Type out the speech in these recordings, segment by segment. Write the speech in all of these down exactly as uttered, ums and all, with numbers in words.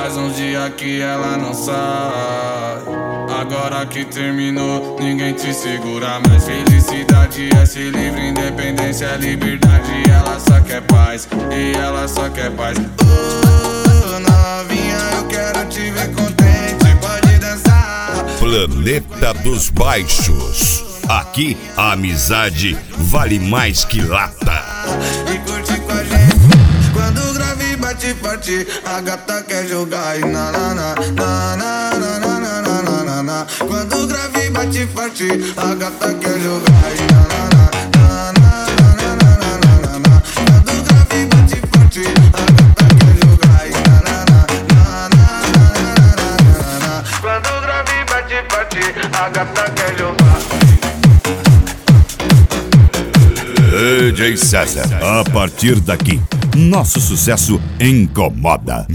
Faz uns dias que ela não sai. Agora que terminou, ninguém te segura mais. Felicidade é ser livre, independência é liberdade. Ela só quer paz, e ela só quer paz. Oh, novinha, eu quero te ver contente, pode dançar. Planeta dos Baixos. Aqui a amizade vale mais que lata. E curte com a gente. Quando o grave bate forte, a gata quer jogar. E na na na na na na na na na na na. Quando o grave bate forte, a gata quer jogar. E na na na na na na na na na na. Quando o grave bate forte, a gata quer jogar. E na na na na na na na na. Quando o grave bate forte, a gata quer jogar. D J César, a partir daqui, nosso sucesso incomoda.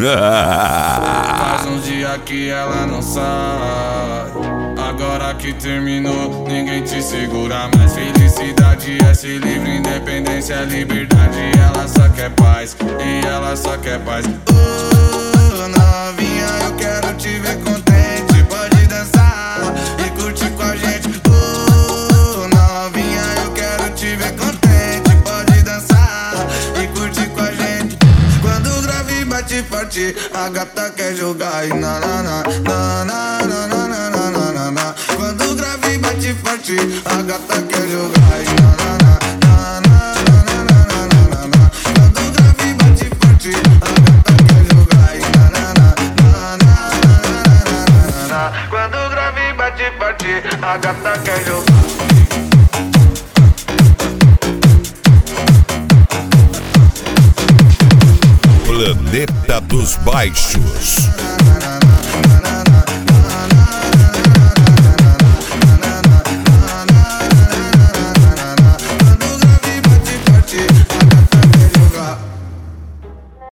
Faz uns dias que ela não sai. Agora que terminou, ninguém te segura mais. Felicidade é ser livre, independência é liberdade. Ela só quer paz, e ela só quer paz. Oh, novinha, eu quero te ver contente, pode dançar e curtir com a gente. Oh, novinha, eu quero te ver contente, pode dançar e curtir com a gente. Quando o grave bate forte, a gata quer jogar. E na na na na na na na na na na na. Quando o grave bate forte, a gata quer jogar. E na na na na na na na na na. Quando o grave bate forte, a gata quer jogar. E na na na na na na na. Quando o grave bate forte, a gata quer jogar. Planeta dos Baixos.